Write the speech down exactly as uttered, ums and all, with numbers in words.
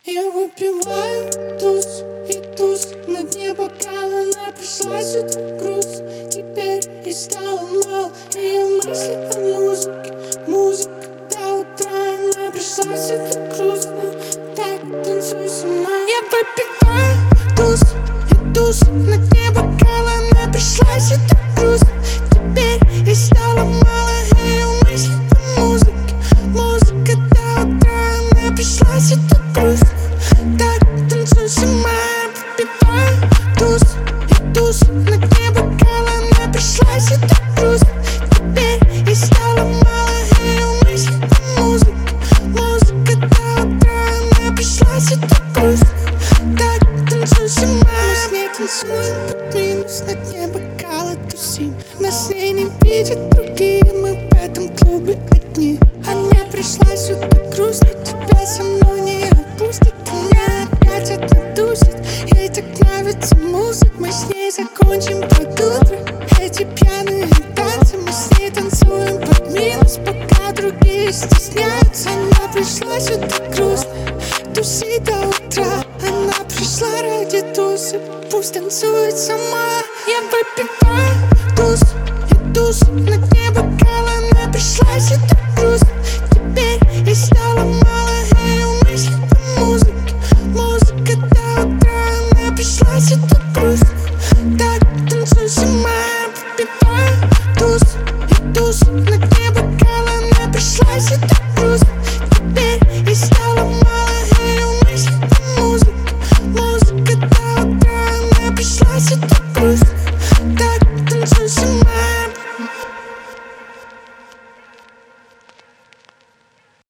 Я выпиваю туз и туз на дне бокала. Она пришла сюда груз. Теперь и стало мало ее мысли о музыке. Музыка до утра. Она пришла сюда грустно. Так танцуй сама. Я выпиваю туз и туз на дне бокала. Она пришла сюда грустно. Теперь и стало мало ее мысли о музыке. Музыка до утра. Она пришла сюда грустно. Так танцуй сама. Выпиваю туз и туз на дне бокала. Она пришла сюда грустно. Теперь и стало мало ее мысли о музыке. Музыка до утра. Она пришла сюда грустно. Так танцуй сама. Мы с ней танцуем под минус на дне бокала тусим. Нас с ней не видят другие. Мы в этом клубе одни. Она пришла сюда грустно. Тебя со мной не отпустит. Меня опять отдусит. Ей так нравится музыка. Мы с ней закончим под утро. Эти пьяные танцы. Мы с ней танцуем под минус, пока другие стесняются. Она пришла сюда грустно. Туси до утра. Она пришла ради тусы. Пусть танцует сама. Я выпиваю туз и туз на дне бокала. Она пришла сюда грустно. Теперь и стало мало